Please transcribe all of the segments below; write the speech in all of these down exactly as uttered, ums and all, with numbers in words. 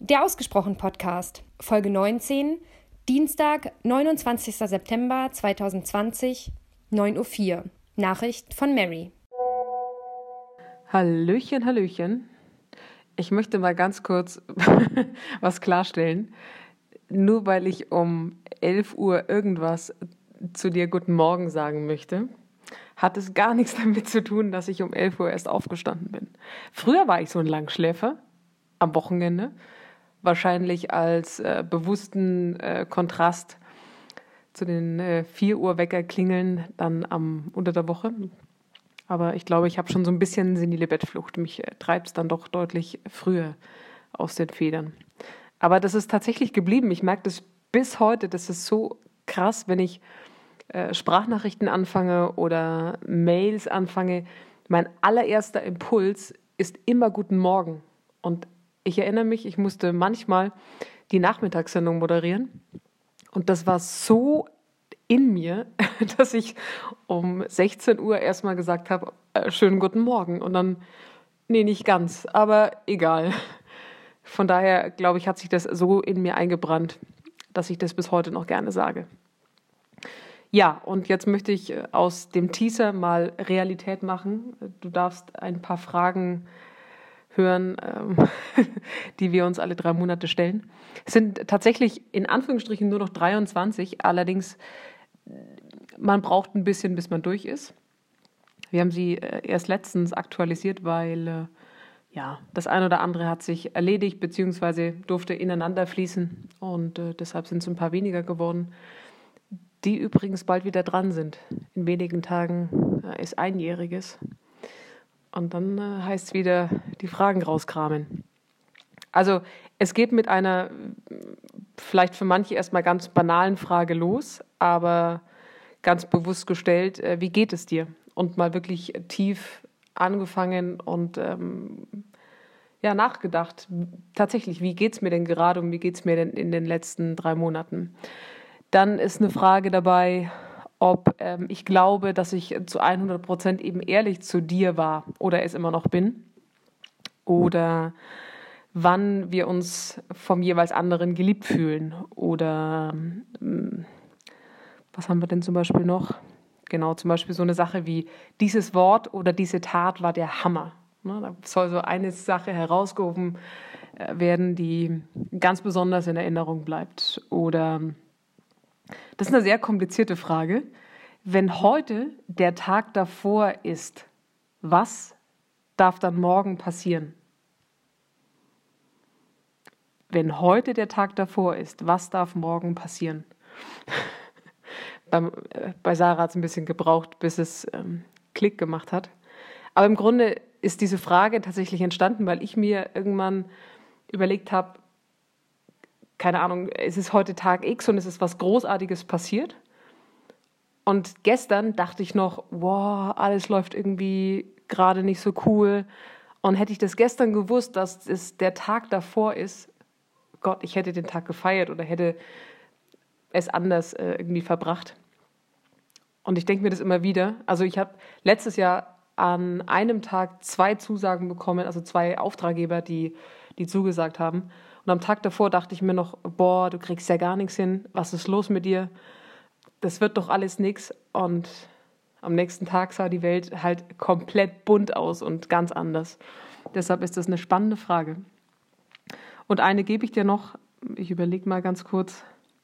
Der Ausgesprochen Podcast, Folge neunzehn, Dienstag, neunundzwanzigster September zweitausendzwanzig, neun Uhr vier. Nachricht von Mary. Hallöchen, Hallöchen. Ich möchte mal ganz kurz was klarstellen. Nur weil ich um elf Uhr irgendwas zu dir Guten Morgen sagen möchte, hat es gar nichts damit zu tun, dass ich um elf Uhr erst aufgestanden bin. Früher war ich so ein Langschläfer am Wochenende, wahrscheinlich als äh, bewussten äh, Kontrast zu den äh, vier Uhr Weckerklingeln dann am, unter der Woche. Aber ich glaube, ich habe schon so ein bisschen senile Bettflucht. Mich äh, treibt es dann doch deutlich früher aus den Federn. Aber das ist tatsächlich geblieben. Ich merke das bis heute. Das ist so krass, wenn ich äh, Sprachnachrichten anfange oder Mails anfange. Mein allererster Impuls ist immer Guten Morgen. Und ich erinnere mich, ich musste manchmal die Nachmittagssendung moderieren. Und das war so in mir, dass ich um sechzehn Uhr erstmal gesagt habe, äh, schönen guten Morgen. Und dann, nee, nicht ganz, aber egal. Von daher, glaube ich, hat sich das so in mir eingebrannt, dass ich das bis heute noch gerne sage. Ja, und jetzt möchte ich aus dem Teaser mal Realität machen. Du darfst ein paar Fragen hören, ähm, die wir uns alle drei Monate stellen. Es sind tatsächlich in Anführungsstrichen nur noch dreiundzwanzig, allerdings man braucht ein bisschen, bis man durch ist. Wir haben sie äh, erst letztens aktualisiert, weil äh, ja, das eine oder andere hat sich erledigt bzw. durfte ineinander fließen und äh, deshalb sind es ein paar weniger geworden, die übrigens bald wieder dran sind. In wenigen Tagen äh, ist Einjähriges. Und dann äh, heißt es wieder, die Fragen rauskramen. Also es geht mit einer vielleicht für manche erstmal ganz banalen Frage los, aber ganz bewusst gestellt, äh, wie geht es dir? Und mal wirklich tief angefangen und ähm, ja, nachgedacht, tatsächlich, wie geht es mir denn gerade und wie geht es mir denn in den letzten drei Monaten? Dann ist eine Frage dabei, ob ähm, ich glaube, dass ich zu hundert Prozent eben ehrlich zu dir war oder es immer noch bin. Oder wann wir uns vom jeweils anderen geliebt fühlen. Oder ähm, was haben wir denn zum Beispiel noch? Genau, zum Beispiel so eine Sache wie dieses Wort oder diese Tat war der Hammer. Ne, da soll so eine Sache herausgehoben äh, werden, die ganz besonders in Erinnerung bleibt. Oder das ist eine sehr komplizierte Frage. Wenn heute der Tag davor ist, was darf dann morgen passieren? Wenn heute der Tag davor ist, was darf morgen passieren? Beim, äh, bei Sarah hat es ein bisschen gebraucht, bis es ähm, Klick gemacht hat. Aber im Grunde ist diese Frage tatsächlich entstanden, weil ich mir irgendwann überlegt habe, keine Ahnung, es ist heute Tag X und es ist was Großartiges passiert. Und gestern dachte ich noch, wow, alles läuft irgendwie gerade nicht so cool. Und hätte ich das gestern gewusst, dass es der Tag davor ist, Gott, ich hätte den Tag gefeiert oder hätte es anders äh, irgendwie verbracht. Und ich denke mir das immer wieder. Also ich habe letztes Jahr an einem Tag zwei Zusagen bekommen, also zwei Auftraggeber, die, die zugesagt haben. Und am Tag davor dachte ich mir noch, boah, du kriegst ja gar nichts hin, was ist los mit dir? Das wird doch alles nichts. Und am nächsten Tag sah die Welt halt komplett bunt aus und ganz anders. Deshalb ist das eine spannende Frage. Und eine gebe ich dir noch, ich überlege mal ganz kurz.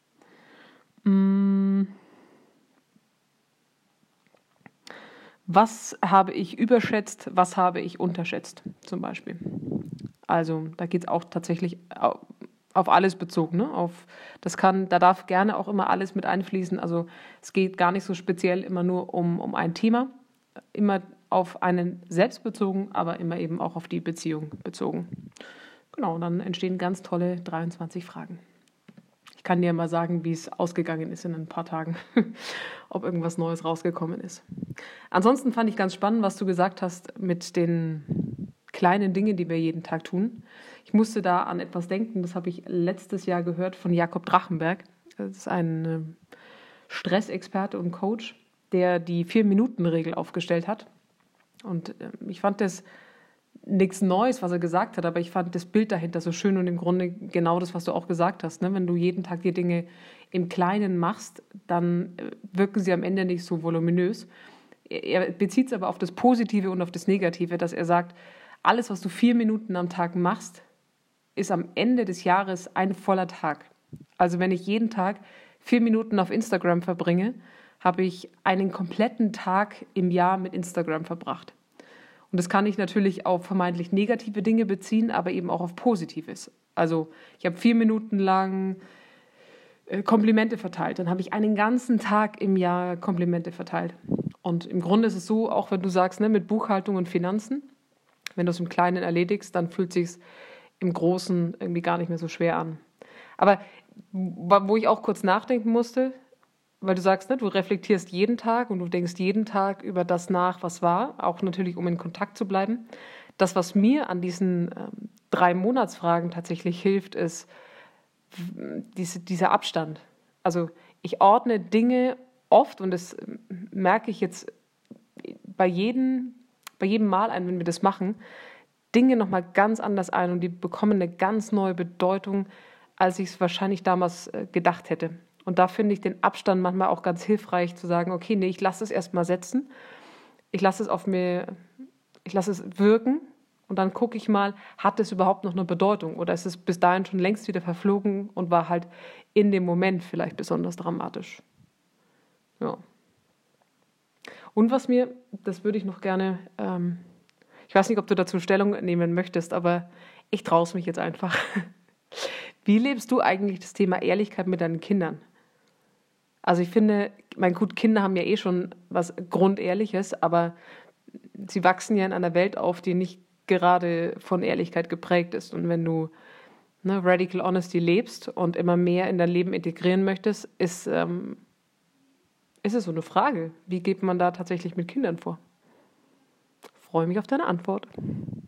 Was habe ich überschätzt, was habe ich unterschätzt, zum Beispiel? Also da geht es auch tatsächlich auf alles bezogen. Ne? Auf, das kann, da darf gerne auch immer alles mit einfließen. Also es geht gar nicht so speziell immer nur um, um ein Thema, immer auf einen selbst bezogen, aber immer eben auch auf die Beziehung bezogen. Genau, und dann entstehen ganz tolle dreiundzwanzig Fragen. Ich kann dir mal sagen, wie es ausgegangen ist in ein paar Tagen, ob irgendwas Neues rausgekommen ist. Ansonsten fand ich ganz spannend, was du gesagt hast mit den kleinen Dingen, die wir jeden Tag tun. Ich musste da an etwas denken, das habe ich letztes Jahr gehört von Jakob Drachenberg. Das ist ein Stressexperte und Coach, der die Vier-Minuten-Regel aufgestellt hat. Und ich fand das nichts Neues, was er gesagt hat, aber ich fand das Bild dahinter so schön und im Grunde genau das, was du auch gesagt hast. Ne? Wenn du jeden Tag die Dinge im Kleinen machst, dann wirken sie am Ende nicht so voluminös. Er bezieht es aber auf das Positive und auf das Negative, dass er sagt, alles, was du vier Minuten am Tag machst, ist am Ende des Jahres ein voller Tag. Also wenn ich jeden Tag vier Minuten auf Instagram verbringe, habe ich einen kompletten Tag im Jahr mit Instagram verbracht. Und das kann ich natürlich auf vermeintlich negative Dinge beziehen, aber eben auch auf Positives. Also ich habe vier Minuten lang äh, Komplimente verteilt. Dann habe ich einen ganzen Tag im Jahr Komplimente verteilt. Und im Grunde ist es so, auch wenn du sagst, ne, mit Buchhaltung und Finanzen, wenn du es im Kleinen erledigst, dann fühlt es sich im Großen irgendwie gar nicht mehr so schwer an. Aber wo ich auch kurz nachdenken musste, weil du sagst, ne, du reflektierst jeden Tag und du denkst jeden Tag über das nach, was war, auch natürlich, um in Kontakt zu bleiben. Das, was mir an diesen ähm, drei Monatsfragen tatsächlich hilft, ist diese, dieser Abstand. Also ich ordne Dinge oft, und das merke ich jetzt bei jedem, bei jedem Mal ein, wenn wir das machen, Dinge nochmal ganz anders ein und die bekommen eine ganz neue Bedeutung, als ich es wahrscheinlich damals äh, gedacht hätte. Und da finde ich den Abstand manchmal auch ganz hilfreich, zu sagen, okay, nee, ich lasse es erstmal setzen, ich lasse es auf mir, ich lasse es wirken und dann gucke ich mal, hat es überhaupt noch eine Bedeutung oder ist es bis dahin schon längst wieder verflogen und war halt in dem Moment vielleicht besonders dramatisch. Ja. Und was mir, das würde ich noch gerne, ähm, ich weiß nicht, ob du dazu Stellung nehmen möchtest, aber ich traue es mich jetzt einfach. Wie lebst du eigentlich das Thema Ehrlichkeit mit deinen Kindern? Also ich finde, mein gut, Kinder haben ja eh schon was Grundehrliches, aber sie wachsen ja in einer Welt auf, die nicht gerade von Ehrlichkeit geprägt ist. Und wenn du ne, Radical Honesty lebst und immer mehr in dein Leben integrieren möchtest, ist, ähm, ist es so eine Frage. Wie geht man da tatsächlich mit Kindern vor? Ich freue mich auf deine Antwort.